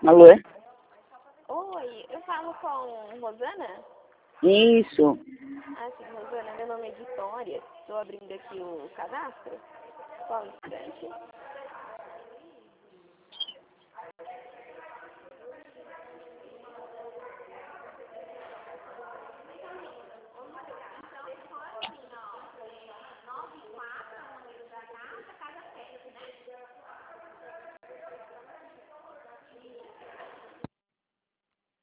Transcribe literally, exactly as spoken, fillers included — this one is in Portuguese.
Alô? Oi, eu falo com Rosana? Isso. Ah, sim, Rosana, meu nome é Vitória. Estou abrindo aqui o cadastro. Só um instante.